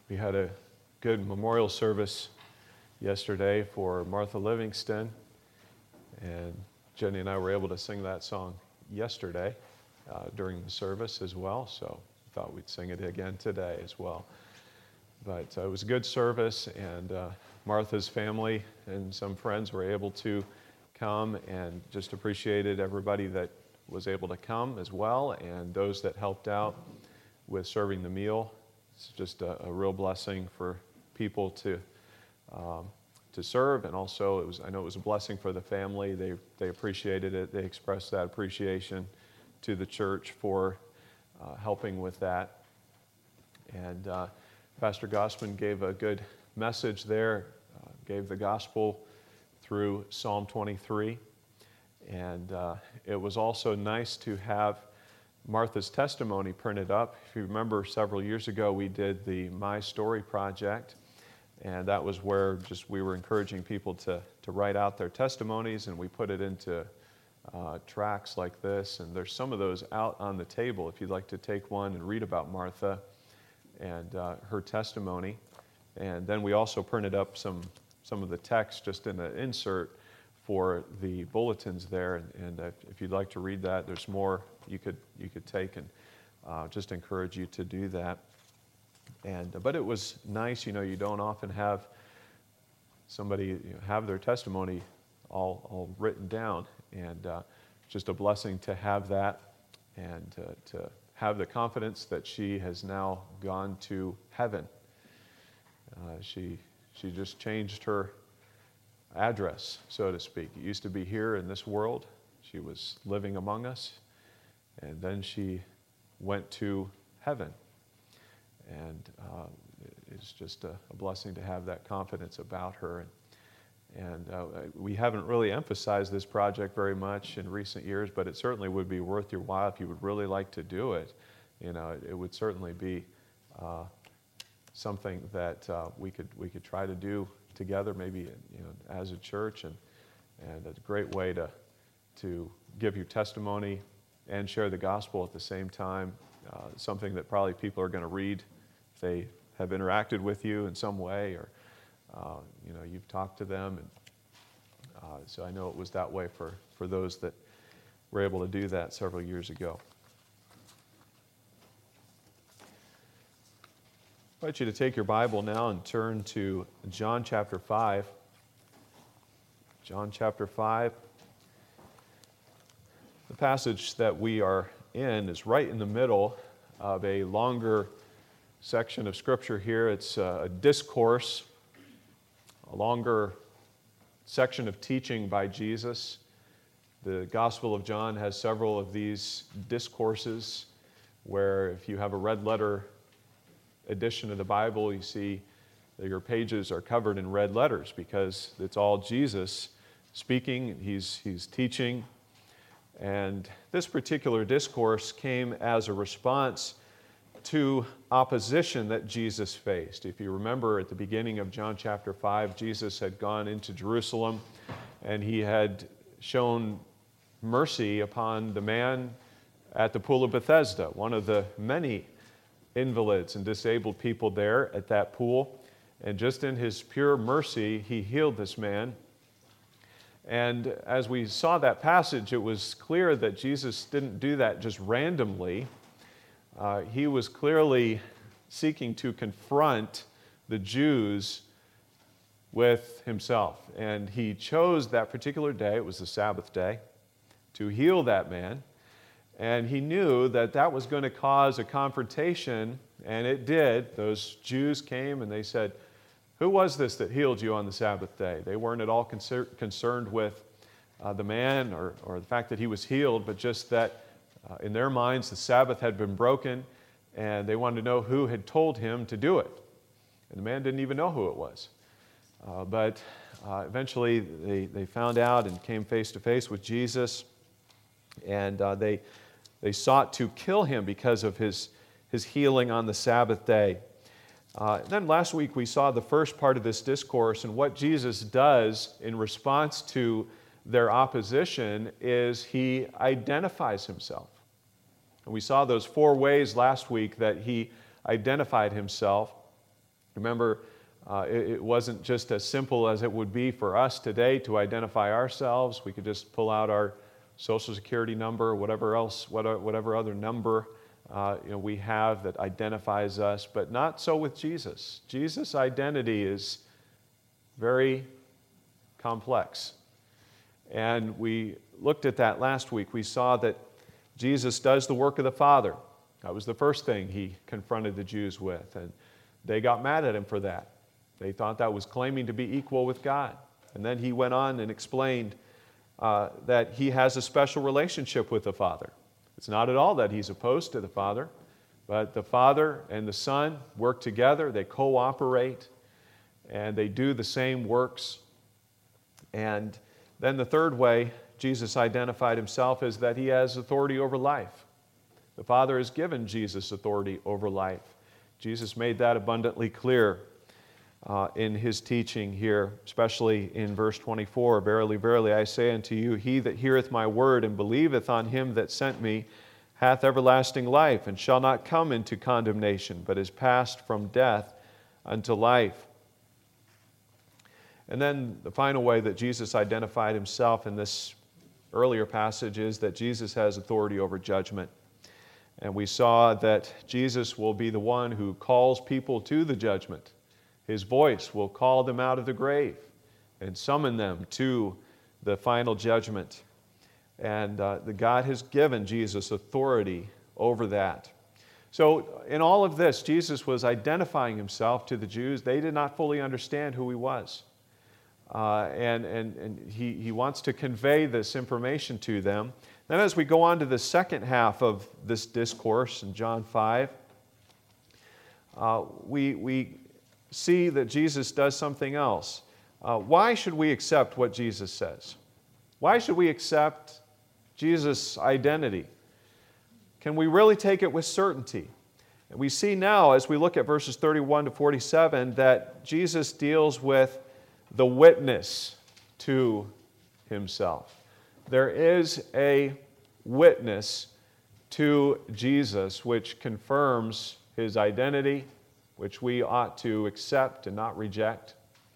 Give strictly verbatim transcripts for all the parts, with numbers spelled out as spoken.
We had a good memorial service yesterday for Martha Livingston, and Jenny and I were able to sing that song yesterday uh, during the service as well, so I thought we'd sing it again today as well. But uh, it was a good service, and uh, Martha's family and some friends were able to come, and just appreciated everybody that was able to come as well, and those that helped out with serving the meal. It's just a, a real blessing for people to um, to serve, and also it was I know it was a blessing for the family. They they appreciated it. They expressed that appreciation to the church for uh, helping with that. And uh, Pastor Gossman gave a good message there. Uh, gave the gospel through Psalm twenty-three, and uh, it was also nice to have Martha's testimony printed up. If you remember, several years ago we did the My Story project, and that was where just we were encouraging people to, to write out their testimonies, and we put it into uh, tracts like this, and there's some of those out on the table if you'd like to take one and read about Martha and uh, her testimony. And then we also printed up some, some of the text just in an insert for the bulletins there, and, and uh, if you'd like to read that, there's more you could you could take, and uh, just encourage you to do that. And uh, but it was nice, you know, you don't often have somebody you know, have their testimony all all written down, and uh, just a blessing to have that, and uh, to have the confidence that she has now gone to heaven. Uh, she she just changed her address, so to speak. It used to be here in this world. She was living among us, and then she went to heaven. And uh, it's just a, a blessing to have that confidence about her. And, and uh, we haven't really emphasized this project very much in recent years, but it certainly would be worth your while if you would really like to do it. You know, it, it would certainly be uh, something that uh, we could we could try to do together, maybe you know, as a church, and and a great way to to give your testimony and share the gospel at the same time. Uh, something that probably people are going to read if they have interacted with you in some way, or uh, you know you've talked to them, and uh, so I know it was that way for for those that were able to do that several years ago. I invite you to take your Bible now and turn to John chapter five. John chapter five. The passage that we are in is right in the middle of a longer section of Scripture here. It's a discourse, a longer section of teaching by Jesus. The Gospel of John has several of these discourses where if you have a red letter edition of the Bible, you see that your pages are covered in red letters because it's all Jesus speaking. He's, he's teaching. And this particular discourse came as a response to opposition that Jesus faced. If you remember at the beginning of John chapter five, Jesus had gone into Jerusalem and he had shown mercy upon the man at the pool of Bethesda, one of the many invalids and disabled people there at that pool. And just in his pure mercy, he healed this man. And as we saw that passage, it was clear that Jesus didn't do that just randomly. Uh, he was clearly seeking to confront the Jews with himself. And he chose that particular day, it was the Sabbath day, to heal that man. And he knew that that was going to cause a confrontation, and it did. Those Jews came and they said, "Who was this that healed you on the Sabbath day?" They weren't at all concer- concerned with uh, the man or, or the fact that he was healed, but just that uh, in their minds the Sabbath had been broken, and they wanted to know who had told him to do it. And the man didn't even know who it was. Uh, but uh, eventually they, they found out and came face to face with Jesus, and uh, they They sought to kill him because of his, his healing on the Sabbath day. Uh, then last week we saw the first part of this discourse, and what Jesus does in response to their opposition is he identifies himself. And we saw those four ways last week that he identified himself. Remember, uh, it, it wasn't just as simple as it would be for us today to identify ourselves. We could just pull out our Social Security number, whatever else, whatever other number uh, you know, we have that identifies us, but not so with Jesus. Jesus' identity is very complex. And we looked at that last week. We saw that Jesus does the work of the Father. That was the first thing he confronted the Jews with, and they got mad at him for that. They thought that was claiming to be equal with God. And then he went on and explained uh, that he has a special relationship with the Father. It's not at all that he's opposed to the Father, but the Father and the Son work together, they cooperate, and they do the same works. And then the third way Jesus identified himself is that he has authority over life. The Father has given Jesus authority over life. Jesus made that abundantly clear uh, in his teaching here, especially in verse twenty-four. Verily, verily, I say unto you, he that heareth my word and believeth on him that sent me hath everlasting life, and shall not come into condemnation, but is passed from death unto life. And then the final way that Jesus identified himself in this earlier passage is that Jesus has authority over judgment. And we saw that Jesus will be the one who calls people to the judgment. His voice will call them out of the grave and summon them to the final judgment. And uh, the God has given Jesus authority over that. So in all of this, Jesus was identifying himself to the Jews. They did not fully understand who he was. Uh, and and, and he, he wants to convey this information to them. Then as we go on to the second half of this discourse in John five, uh, we, we see that Jesus does something else. Uh, why should we accept what Jesus says? Why should we accept Jesus' identity? Can we really take it with certainty? And we see now, as we look at verses thirty-one to forty-seven, that Jesus deals with the witness to himself. There is a witness to Jesus which confirms his identity, which we ought to accept and not reject.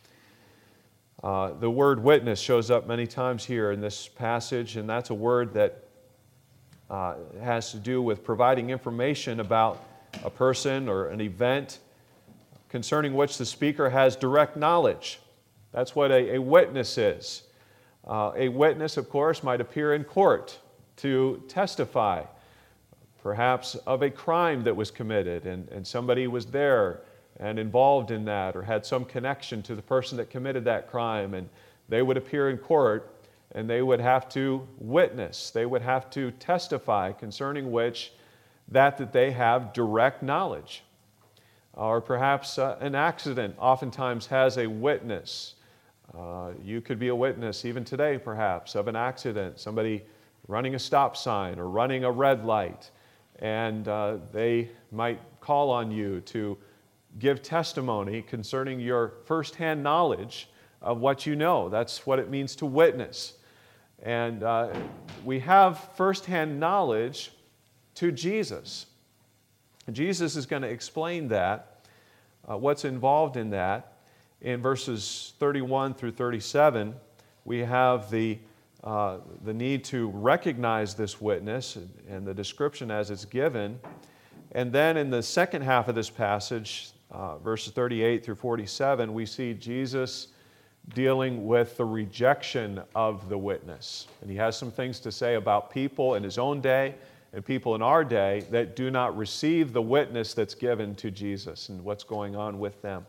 Uh, the word witness shows up many times here in this passage, and that's a word that uh, has to do with providing information about a person or an event concerning which the speaker has direct knowledge. That's what a, a witness is. Uh, a witness, of course, might appear in court to testify, perhaps of a crime that was committed, and, and somebody was there and involved in that, or had some connection to the person that committed that crime, and they would appear in court, and they would have to witness. They would have to testify concerning which that that they have direct knowledge. Or perhaps uh, an accident oftentimes has a witness. Uh, you could be a witness even today, perhaps, of an accident, somebody running a stop sign or running a red light, and uh, they might call on you to give testimony concerning your firsthand knowledge of what you know. That's what it means to witness. And uh, we have firsthand knowledge to Jesus. Jesus is going to explain that, uh, what's involved in that. In verses thirty-one through thirty-seven, we have the, uh, the need to recognize this witness and, and the description as it's given. And then in the second half of this passage, uh, verses thirty-eight through forty-seven, we see Jesus dealing with the rejection of the witness. And he has some things to say about people in his own day and people in our day that do not receive the witness that's given to Jesus and what's going on with them.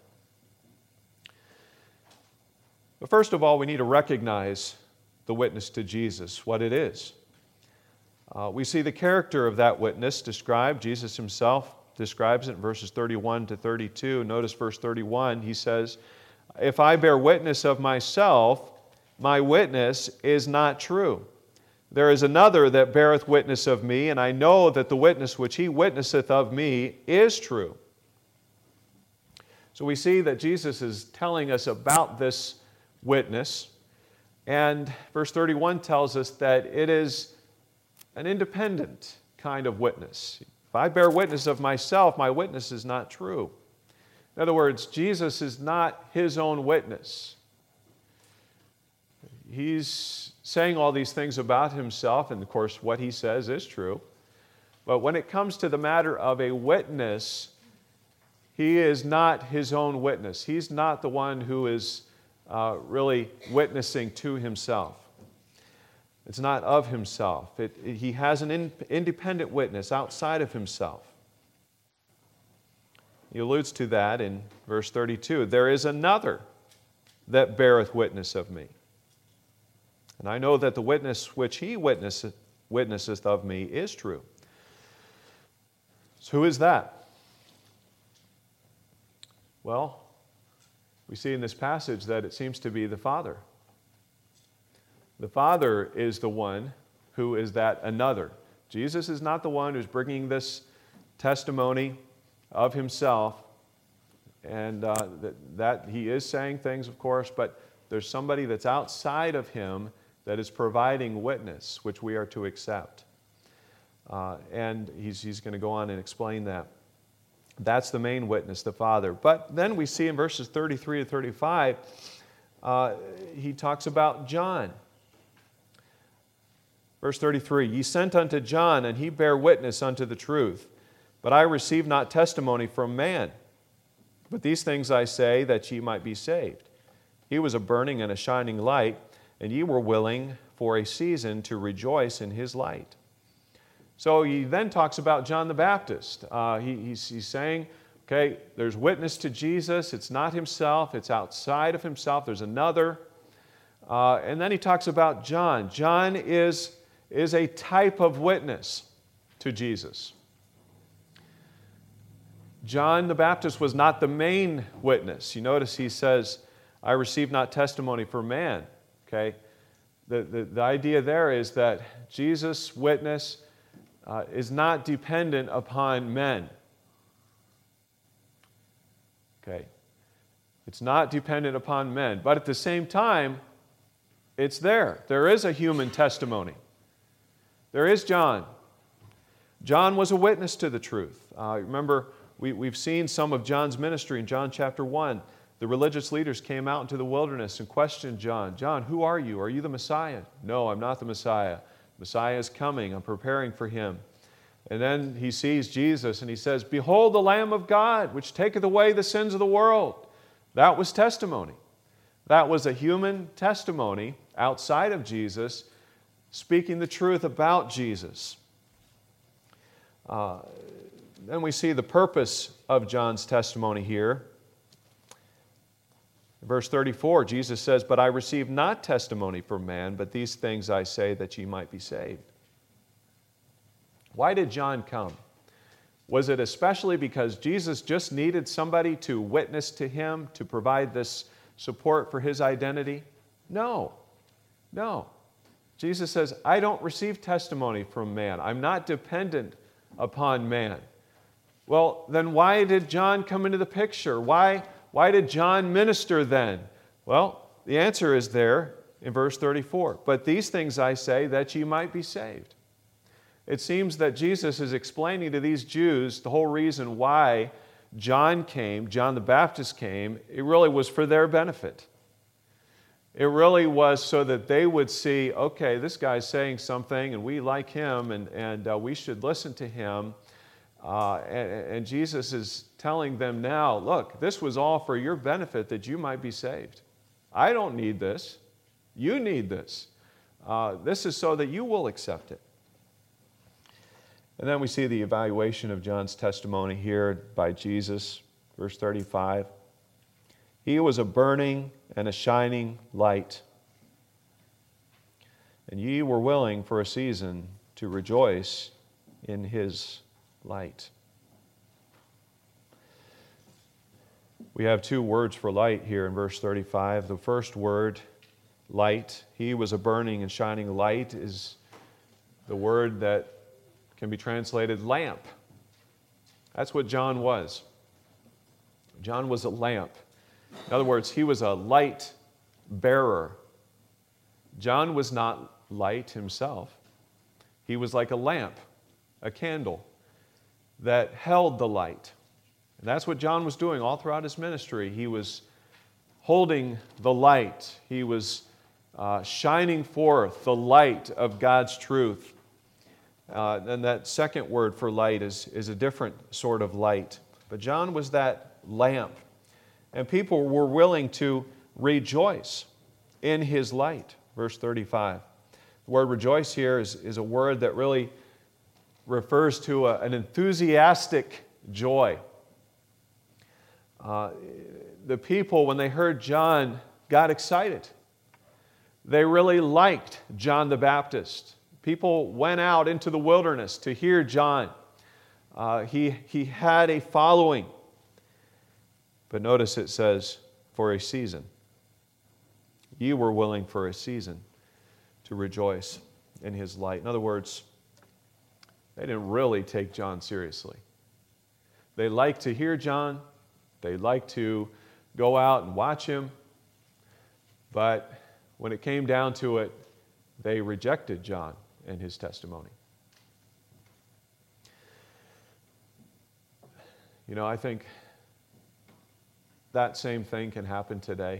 But first of all, we need to recognize the witness to Jesus, what it is. Uh, we see the character of that witness described. Jesus himself describes it in verses thirty-one to thirty-two. Notice verse thirty-one, he says, "If I bear witness of myself, my witness is not true. There is another that beareth witness of me, and I know that the witness which he witnesseth of me is true." So we see that Jesus is telling us about this witness, and verse thirty-one tells us that it is an independent kind of witness. If I bear witness of myself, my witness is not true. In other words, Jesus is not his own witness. He's saying all these things about himself, and of course what he says is true. But when it comes to the matter of a witness, he is not his own witness. He's not the one who is uh, really witnessing to himself. It's not of himself. It, it, he has an in, independent witness outside of himself. He alludes to that in verse thirty-two. There is another that beareth witness of me. And I know that the witness which he witnesseth, witnesseth of me is true. So who is that? Well, we see in this passage that it seems to be the Father. The Father is the one who is that another. Jesus is not the one who's bringing this testimony of himself, and uh, that, that he is saying things, of course, but there's somebody that's outside of him that is providing witness, which we are to accept. Uh, and he's, he's going to go on and explain that. That's the main witness, the Father. But then we see in verses thirty-three to thirty-five, uh, he talks about John. Verse thirty-three, Ye sent unto John, and he bare witness unto the truth. But I receive not testimony from man. But these things I say, that ye might be saved. He was a burning and a shining light, and ye were willing for a season to rejoice in his light. So he then talks about John the Baptist. Uh, he, he's, he's saying, okay, there's witness to Jesus. It's not himself. It's outside of himself. There's another. Uh, and then he talks about John. John is, is a type of witness to Jesus. John the Baptist was not the main witness. You notice he says, I receive not testimony from man. Okay? The, the, the idea there is that Jesus' witness uh, is not dependent upon men. Okay? It's not dependent upon men. But at the same time, it's there. There is a human testimony. There is John. John was a witness to the truth. Uh, remember, we, we've seen some of John's ministry in John chapter one. The religious leaders came out into the wilderness and questioned John. John, who are you? Are you the Messiah? No, I'm not the Messiah. Messiah is coming. I'm preparing for him. And then he sees Jesus and he says, Behold the Lamb of God, which taketh away the sins of the world. That was testimony. That was a human testimony outside of Jesus, speaking the truth about Jesus. Uh, then we see the purpose of John's testimony here. Verse thirty-four, Jesus says, But I receive not testimony from man, but these things I say, that ye might be saved. Why did John come? Was it especially because Jesus just needed somebody to witness to him, to provide this support for his identity? No. No. Jesus says, I don't receive testimony from man. I'm not dependent upon man. Well, then why did John come into the picture? Why, why did John minister then? Well, the answer is there in verse thirty-four. But these things I say, that ye might be saved. It seems that Jesus is explaining to these Jews the whole reason why John came, John the Baptist came. It really was for their benefit. It really was so that they would see, okay, this guy's saying something and we like him and, and uh, we should listen to him. Uh, and, and Jesus is telling them now, look, this was all for your benefit that you might be saved. I don't need this. You need this. Uh, this is so that you will accept it. And then we see the evaluation of John's testimony here by Jesus, verse thirty-five. He was a burning and a shining light, and ye were willing for a season to rejoice in his light. We have two words for light here in verse thirty-five. The first word, light, he was a burning and shining light, is the word that can be translated lamp. That's what John was. John was a lamp. In other words, he was a light bearer. John was not light himself. He was like a lamp, a candle that held the light. And that's what John was doing all throughout his ministry. He was holding the light. He was uh, shining forth the light of God's truth. Uh, and that second word for light is, is a different sort of light. But John was that lamp. And people were willing to rejoice in his light. Verse thirty-five. The word rejoice here is, is a word that really refers to a, an enthusiastic joy. Uh, the people, when they heard John, got excited. They really liked John the Baptist. People went out into the wilderness to hear John. Uh, he, he had a following. But notice it says, for a season. You were willing for a season to rejoice in his light. In other words, they didn't really take John seriously. They liked to hear John. They liked to go out and watch him. But when it came down to it, they rejected John and his testimony. You know, I think that same thing can happen today.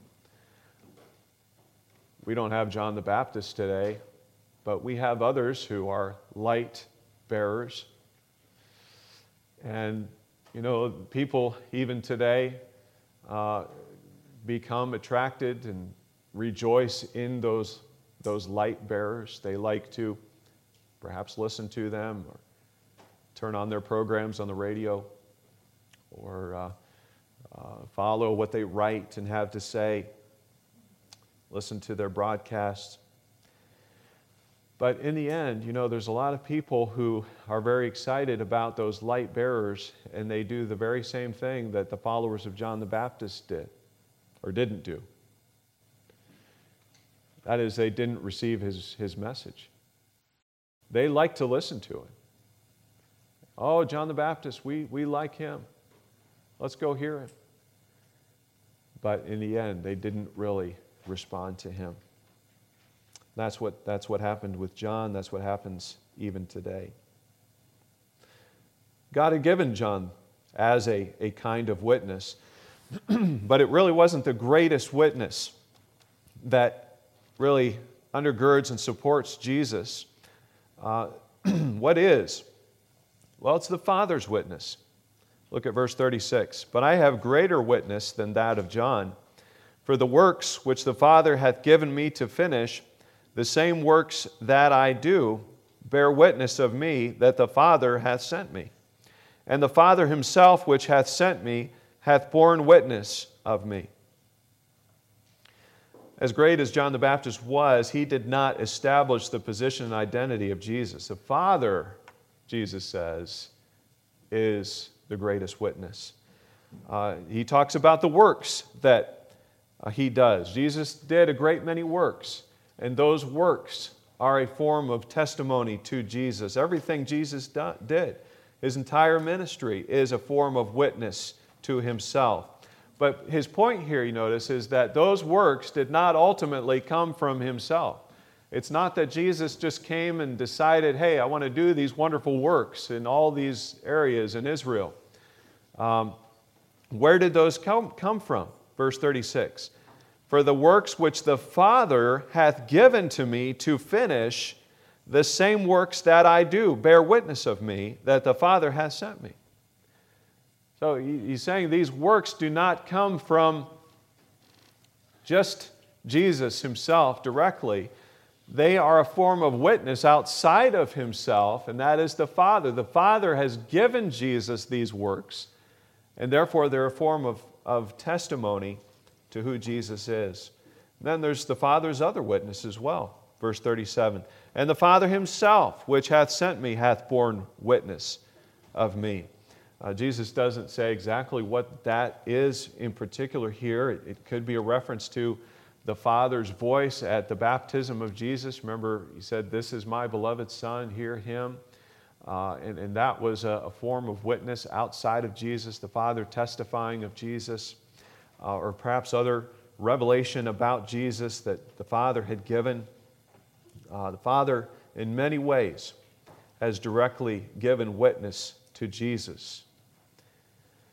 We don't have John the Baptist today, but we have others who are light bearers. And, you know, people even today uh, become attracted and rejoice in those, those light bearers. They like to perhaps listen to them or turn on their programs on the radio or uh, uh, follow what they write and have to say, listen to their broadcasts. But in the end, you know, there's a lot of people who are very excited about those light bearers, and they do the very same thing that the followers of John the Baptist did, or didn't do. That is, they didn't receive his, his message. They like to listen to it. Oh, John the Baptist, we, we like him. Let's go hear him. But in the end, they didn't really respond to him. That's what, that's what happened with John. That's what happens even today. God had given John as a, a kind of witness, but it really wasn't the greatest witness that really undergirds and supports Jesus. Uh, what is? Well, it's the Father's witness. Look at verse thirty-six. But I have greater witness than that of John, for the works which the Father hath given me to finish, the same works that I do bear witness of me that the Father hath sent me. And the Father himself which hath sent me hath borne witness of me. As great as John the Baptist was, he did not establish the position and identity of Jesus. The Father, Jesus says, is the greatest witness. Uh, he talks about the works that uh, he does. Jesus did a great many works, and those works are a form of testimony to Jesus. Everything Jesus do- did, his entire ministry, is a form of witness to himself. But his point here, you notice, is that those works did not ultimately come from himself. It's not that Jesus just came and decided, hey, I want to do these wonderful works in all these areas in Israel. Um, where did those come, come from? Verse thirty-six. For the works which the Father hath given to me to finish, the same works that I do bear witness of me that the Father hath sent me. So he's saying these works do not come from just Jesus himself directly. They are a form of witness outside of himself, and that is the Father. The Father has given Jesus these works, and therefore they're a form of, of testimony to who Jesus is. Then there's the Father's other witness as well. Verse thirty-seven. And the Father himself, which hath sent me, hath borne witness of me. Uh, Jesus doesn't say exactly what that is in particular here. It, it could be a reference to the Father's voice at the baptism of Jesus. Remember, he said, "This is my beloved Son, hear him." Uh, and, and that was a, a form of witness outside of Jesus, the Father testifying of Jesus, uh, or perhaps other revelation about Jesus that the Father had given. Uh, the Father, in many ways, has directly given witness to Jesus.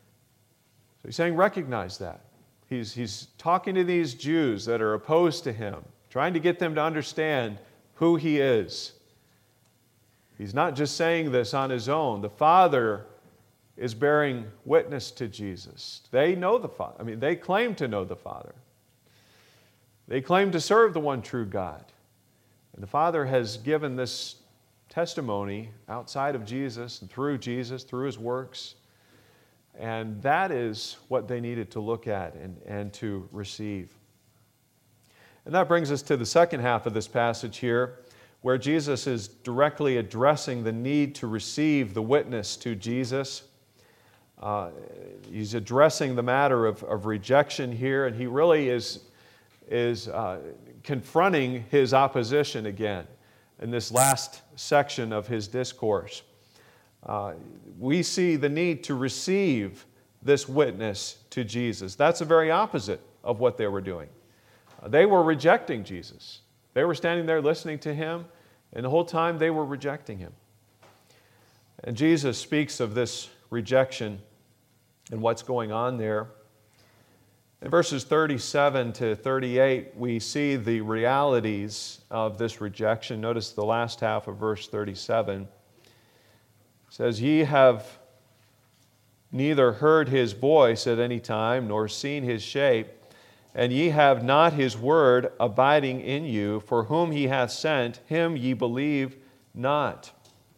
So he's saying, recognize that. He's, he's talking to these Jews that are opposed to him, trying to get them to understand who he is. He's not just saying this on his own. The Father is bearing witness to Jesus. They know the Father. I mean, they claim to know the Father. They claim to serve the one true God. And the Father has given this testimony outside of Jesus and through Jesus, through his works. And that is what they needed to look at and, and to receive. And that brings us to the second half of this passage here, where Jesus is directly addressing the need to receive the witness to Jesus. Uh, he's addressing the matter of, of rejection here, and he really is, is uh, confronting his opposition again in this last section of his discourse. Uh, we see the need to receive this witness to Jesus. That's the very opposite of what they were doing. Uh, they were rejecting Jesus. They were standing there listening to him, and the whole time they were rejecting him. And Jesus speaks of this rejection and what's going on there. In verses thirty-seven to thirty-eight, we see the realities of this rejection. Notice the last half of verse thirty-seven. It says, "Ye have neither heard his voice at any time, nor seen his shape, and ye have not his word abiding in you, for whom he hath sent, him ye believe not."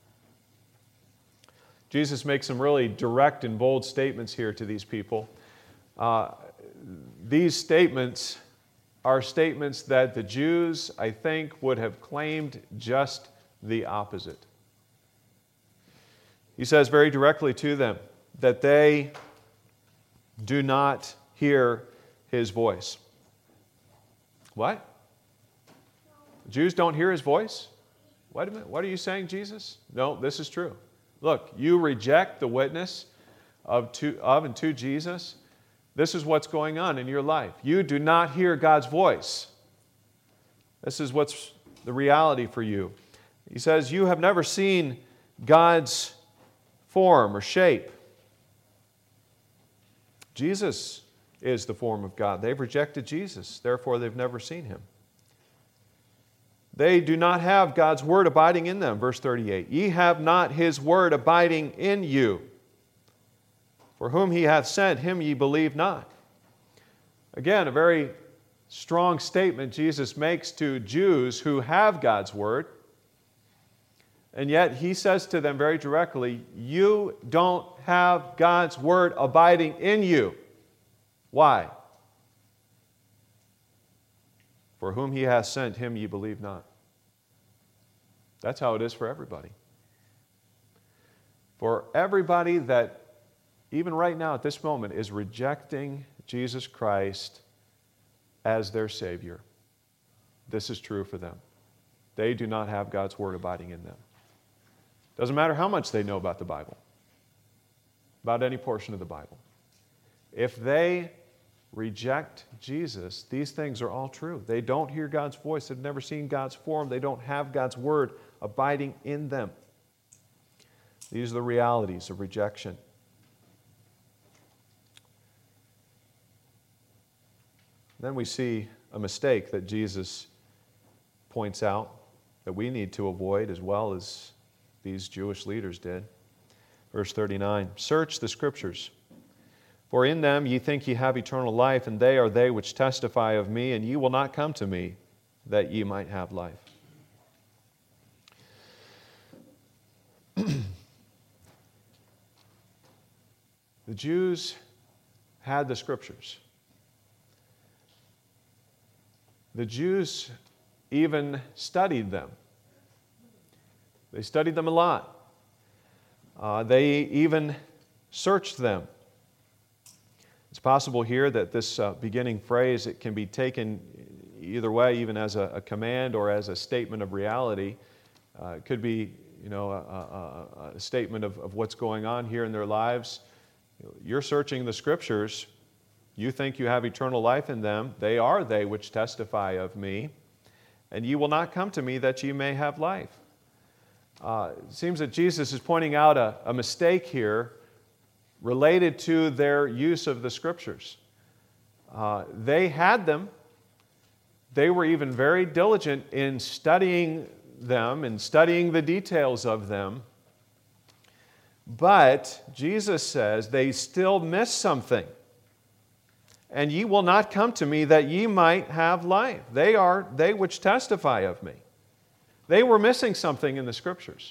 Jesus makes some really direct and bold statements here to these people. Uh, these statements are statements that the Jews, I think, would have claimed just the opposite. He says very directly to them that they do not hear his voice. What? The Jews don't hear his voice? Wait a minute, what are you saying, Jesus? No, this is true. Look, you reject the witness of, to, of and to Jesus. This is what's going on in your life. You do not hear God's voice. This is what's the reality for you. He says, you have never seen God's form or shape. Jesus is the form of God. They've rejected Jesus, therefore they've never seen him. They do not have God's word abiding in them. Verse thirty-eight, ye have not his word abiding in you. For whom he hath sent, him ye believe not. Again, a very strong statement Jesus makes to Jews who have God's word. And yet he says to them very directly, you don't have God's word abiding in you. Why? For whom he hath sent, him ye believe not. That's how it is for everybody. For everybody that, even right now at this moment, is rejecting Jesus Christ as their Savior, this is true for them. They do not have God's word abiding in them. Doesn't matter how much they know about the Bible, about any portion of the Bible. If they reject Jesus, these things are all true. They don't hear God's voice. They've never seen God's form. They don't have God's word abiding in them. These are the realities of rejection. Then we see a mistake that Jesus points out that we need to avoid as well as these Jewish leaders did. Verse thirty-nine, search the Scriptures, for in them ye think ye have eternal life, and they are they which testify of me, and ye will not come to me, that ye might have life. The Jews had the Scriptures. The Jews even studied them. They studied them a lot. Uh, they even searched them. It's possible here that this uh, beginning phrase, it can be taken either way, even as a, a command or as a statement of reality. Uh, it could be, you know, a, a, a statement of, of what's going on here in their lives. You're searching the Scriptures. You think you have eternal life in them. They are they which testify of me. And ye will not come to me that ye may have life. Uh, it seems that Jesus is pointing out a, a mistake here related to their use of the Scriptures. Uh, they had them. They were even very diligent in studying them and studying the details of them. But Jesus says they still miss something. And ye will not come to me that ye might have life. They are they which testify of me. They were missing something in the Scriptures.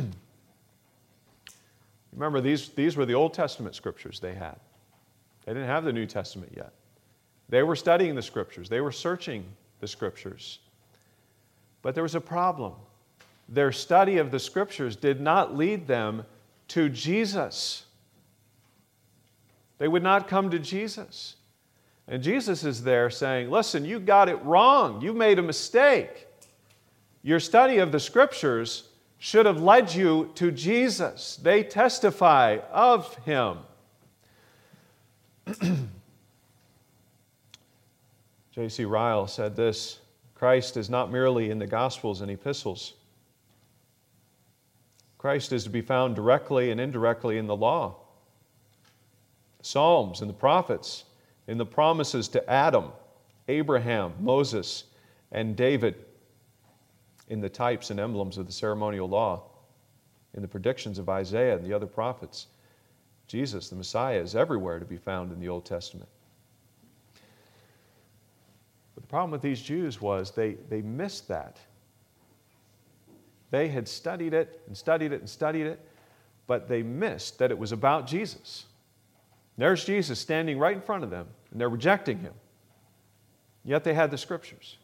Remember, these, these were the Old Testament Scriptures they had. They didn't have the New Testament yet. They were studying the Scriptures. They were searching the Scriptures. But there was a problem. Their study of the Scriptures did not lead them to Jesus. They would not come to Jesus. And Jesus is there saying, listen, you got it wrong. You made a mistake. Your study of the Scriptures should have led you to Jesus. They testify of Him. J C Ryle said this, Christ is not merely in the Gospels and epistles. Christ is to be found directly and indirectly in the law, the Psalms and the prophets, in the promises to Adam, Abraham, Moses, and David, in the types and emblems of the ceremonial law, in the predictions of Isaiah and the other prophets. Jesus, the Messiah, is everywhere to be found in the Old Testament. But the problem with these Jews was they, they missed that. They had studied it and studied it and studied it, but they missed that it was about Jesus. There's Jesus standing right in front of them, and they're rejecting Him. Yet they had the Scriptures.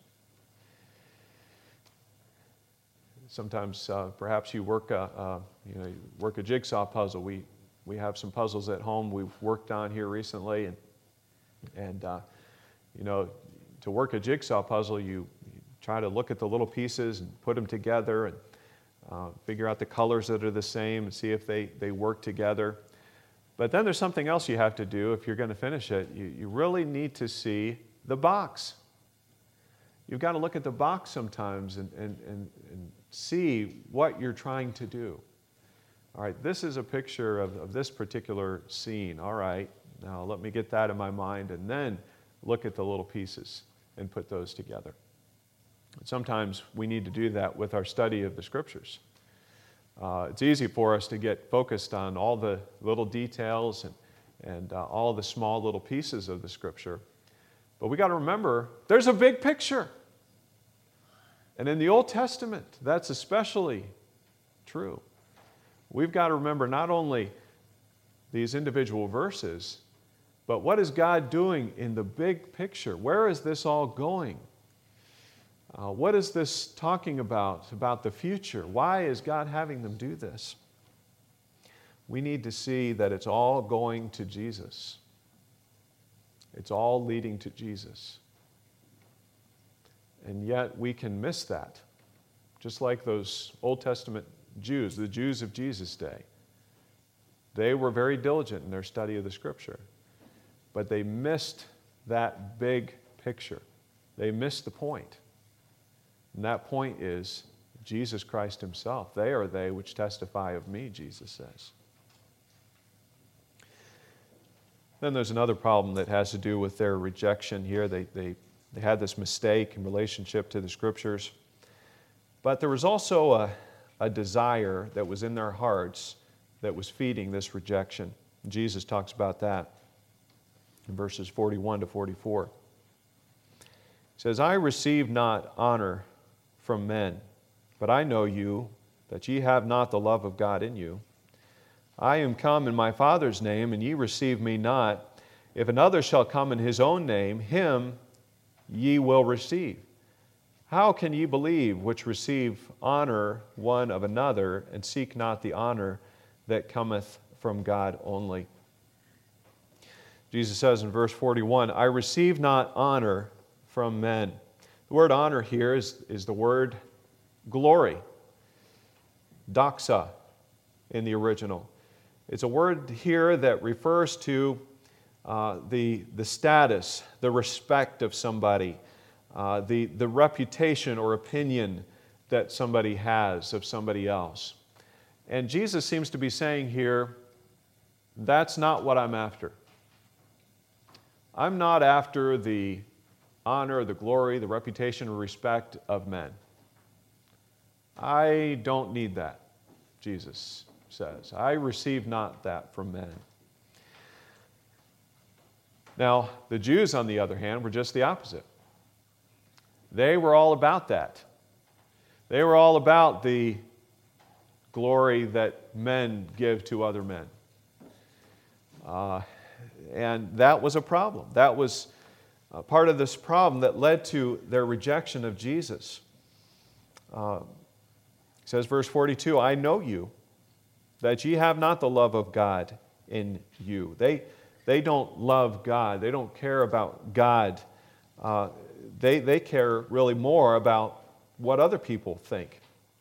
Sometimes, uh, perhaps you work a, uh, you know, you work a jigsaw puzzle. We we have some puzzles at home we've worked on here recently, and and uh, you know, to work a jigsaw puzzle, you, you try to look at the little pieces and put them together, and uh, figure out the colors that are the same, and see if they they work together. But then there's something else you have to do if you're going to finish it. You you really need to see the box. You've got to look at the box sometimes and and and. and see what you're trying to do. All right, this is a picture of, of this particular scene. All right, now let me get that in my mind and then look at the little pieces and put those together. Sometimes we need to do that with our study of the Scriptures. Uh, it's easy for us to get focused on all the little details and, and uh, all the small little pieces of the Scripture. But we got to remember, there's a big picture. And in the Old Testament, that's especially true. We've got to remember not only these individual verses, but what is God doing in the big picture? Where is this all going? Uh, what is this talking about, about the future? Why is God having them do this? We need to see that it's all going to Jesus. It's all leading to Jesus. And yet we can miss that. Just like those Old Testament Jews, the Jews of Jesus' day. They were very diligent in their study of the Scripture. But they missed that big picture. They missed the point. And that point is Jesus Christ Himself. They are they which testify of me, Jesus says. Then there's another problem that has to do with their rejection here. They, they They had this mistake in relationship to the Scriptures. But there was also a, a desire that was in their hearts that was feeding this rejection. Jesus talks about that in verses forty-one to forty-four. He says, I receive not honor from men, but I know you, that ye have not the love of God in you. I am come in my Father's name, and ye receive me not. If another shall come in his own name, him ye will receive. How can ye believe which receive honor one of another, and seek not the honor that cometh from God only? Jesus says in verse forty-one, I receive not honor from men. The word honor here is, is the word glory, doxa in the original. It's a word here that refers to Uh, the, the status, the respect of somebody, uh, the, the reputation or opinion that somebody has of somebody else. And Jesus seems to be saying here, That's not what I'm after. I'm not after the honor, the glory, the reputation, or respect of men. I don't need that, Jesus says. I receive not that from men. Now, the Jews, on the other hand, were just the opposite. They were all about that. They were all about the glory that men give to other men. Uh, and that was a problem. That was uh, part of this problem that led to their rejection of Jesus. Uh, it says, verse forty-two, I know you, that ye have not the love of God in you. They, they don't love God. They don't care about God. Uh, they, they care really more about what other people think.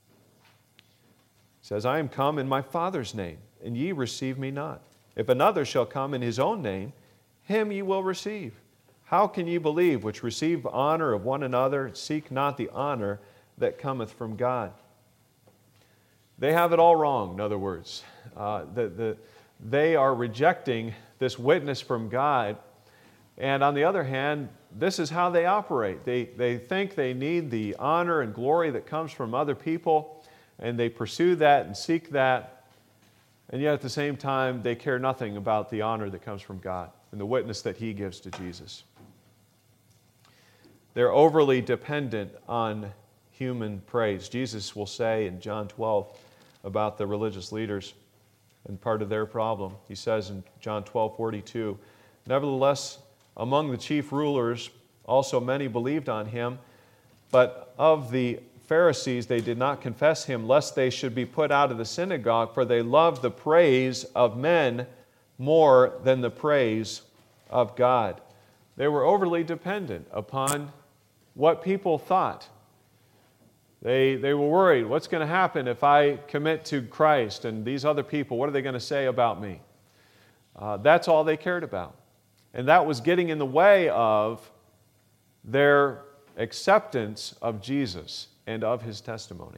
It says, I am come in my Father's name, and ye receive me not. If another shall come in his own name, him ye will receive. How can ye believe, which receive honor of one another, seek not the honor that cometh from God? They have it all wrong, in other words. Uh, the, the, they are rejecting this witness from God. And on the other hand, this is how they operate. They, they think they need the honor and glory that comes from other people, and they pursue that and seek that. And yet at the same time, they care nothing about the honor that comes from God and the witness that He gives to Jesus. They're overly dependent on human praise. Jesus will say in John twelve about the religious leaders and part of their problem. He says in John twelve forty-two, nevertheless, among the chief rulers also many believed on Him, but of the Pharisees they did not confess Him, lest they should be put out of the synagogue, for they loved the praise of men more than the praise of God. They were overly dependent upon what people thought. They, they were worried, what's going to happen if I commit to Christ and these other people, what are they going to say about me? Uh, that's all they cared about. And that was getting in the way of their acceptance of Jesus and of His testimony.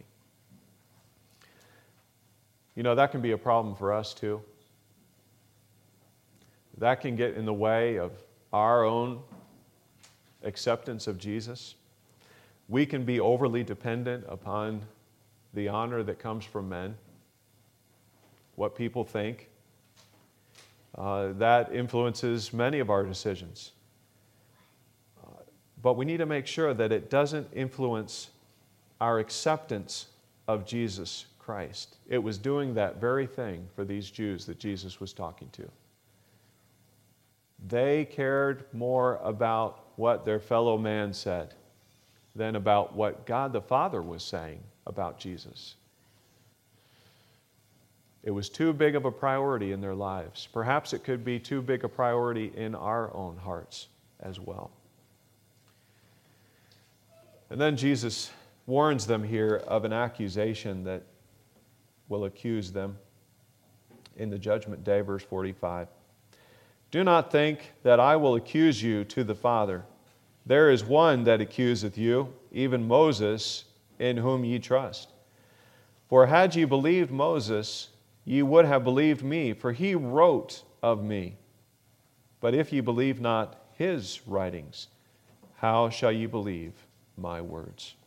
You know, that can be a problem for us too. That can get in the way of our own acceptance of Jesus. We can be overly dependent upon the honor that comes from men, what people think. Uh, that influences many of our decisions. Uh, but we need to make sure that it doesn't influence our acceptance of Jesus Christ. It was doing that very thing for these Jews that Jesus was talking to. They cared more about what their fellow man said than about what God the Father was saying about Jesus. It was too big of a priority in their lives. Perhaps it could be too big a priority in our own hearts as well. And then Jesus warns them here of an accusation that will accuse them in the judgment day, verse forty-five. Do not think that I will accuse you to the Father. There is one that accuseth you, even Moses, in whom ye trust. For had ye believed Moses, ye would have believed me, for he wrote of me. But if ye believe not his writings, how shall ye believe my words?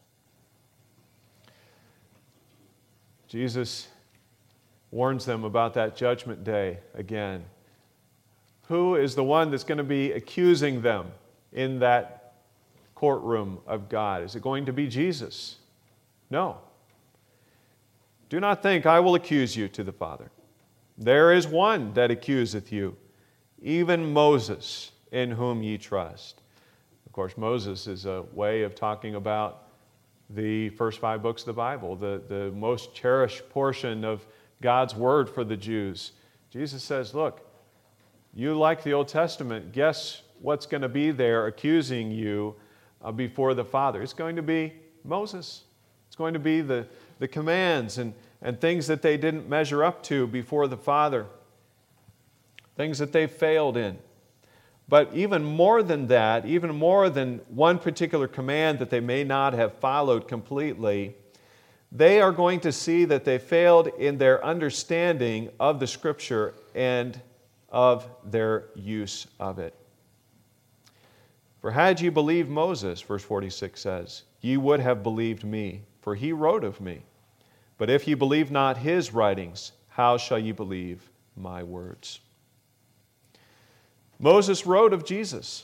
Jesus warns them about that judgment day again. Who is the one that's going to be accusing them in that courtroom of God? Is it going to be Jesus? No. Do not think I will accuse you to the Father. There is one that accuseth you, even Moses, in whom ye trust. Of course, Moses is a way of talking about the first five books of the Bible, the, the most cherished portion of God's Word for the Jews. Jesus says, look, you like the Old Testament, guess what's going to be there accusing you uh, before the Father? It's going to be Moses. It's going to be the, the commands and, and things that they didn't measure up to before the Father, things that they failed in. But even more than that, even more than one particular command that they may not have followed completely, they are going to see that they failed in their understanding of the Scripture and of their use of it. For had ye believed Moses, verse forty-six says, ye would have believed me, for he wrote of me. But if ye believe not his writings, how shall ye believe my words? Moses wrote of Jesus.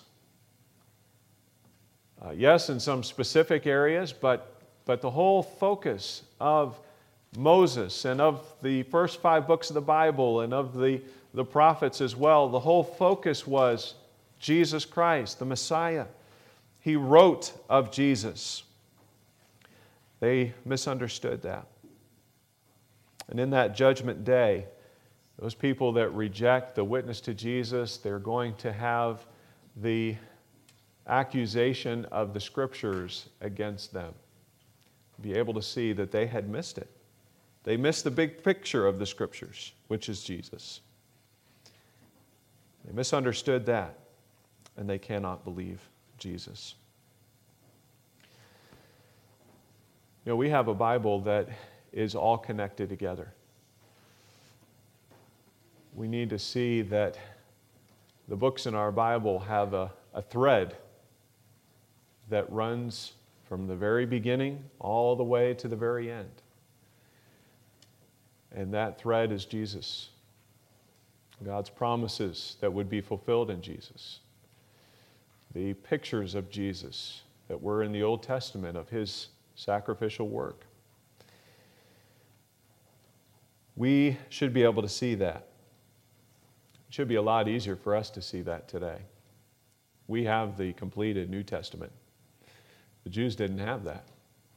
Uh, yes, in some specific areas, but, but the whole focus of Moses and of the first five books of the Bible and of the, the prophets as well, the whole focus was Jesus Christ, the Messiah. He wrote of Jesus. They misunderstood that. And in that judgment day, those people that reject the witness to Jesus, they're going to have the accusation of the Scriptures against them. Be able to see that they had missed it. They missed the big picture of the Scriptures, which is Jesus. They misunderstood that, and they cannot believe Jesus. You know, we have a Bible that is all connected together. We need to see that the books in our Bible have a, a thread that runs from the very beginning all the way to the very end. And that thread is Jesus. God's promises that would be fulfilled in Jesus. The pictures of Jesus that were in the Old Testament of His sacrificial work. We should be able to see that. It should be a lot easier for us to see that today. We have the completed New Testament. The Jews didn't have that.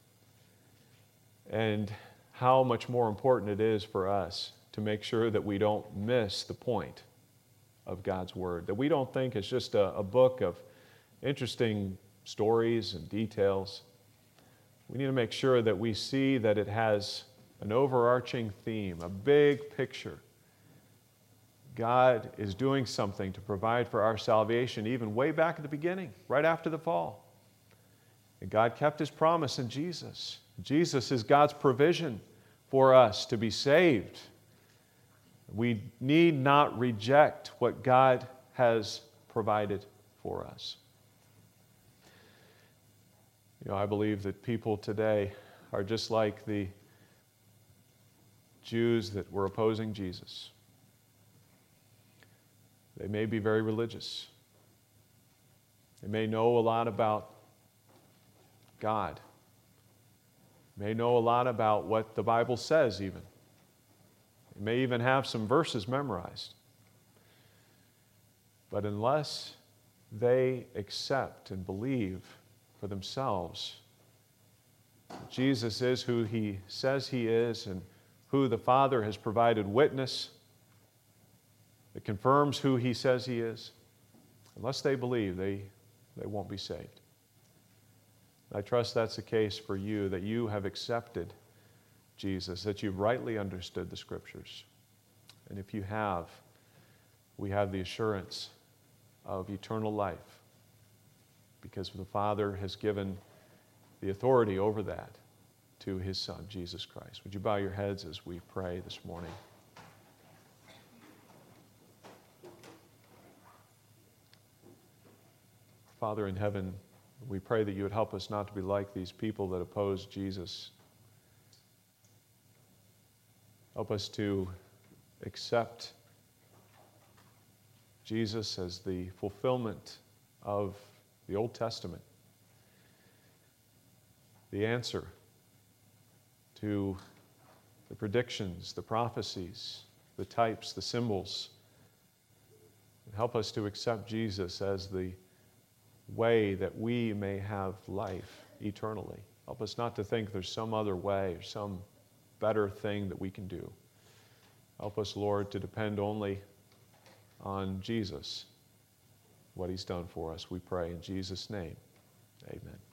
And how much more important it is for us to make sure that we don't miss the point of God's Word, that we don't think it's just a, a book of interesting stories and details. We need to make sure that we see that it has an overarching theme, a big picture. God is doing something to provide for our salvation even way back at the beginning, right after the fall. And God kept His promise in Jesus. Jesus is God's provision for us to be saved. We need not reject what God has provided for us. You know, I believe that people today are just like the Jews that were opposing Jesus. They may be very religious. They may know a lot about God. They may know a lot about what the Bible says even. They may even have some verses memorized. But unless they accept and believe for themselves that Jesus is who He says He is and who the Father has provided witness that confirms who He says He is, unless they believe, they, they won't be saved. I trust that's the case for you, that you have accepted Jesus, that you've rightly understood the Scriptures. And if you have, we have the assurance of eternal life because the Father has given the authority over that to His Son, Jesus Christ. Would you bow your heads as we pray this morning? Father in heaven, we pray that you would help us not to be like these people that oppose Jesus. Help us to accept Jesus as the fulfillment of the Old Testament, the answer to the predictions, the prophecies, the types, the symbols. And help us to accept Jesus as the way that we may have life eternally. Help us not to think there's some other way or some better thing that we can do. Help us, Lord, to depend only on Jesus, what He's done for us. We pray in Jesus' name. Amen.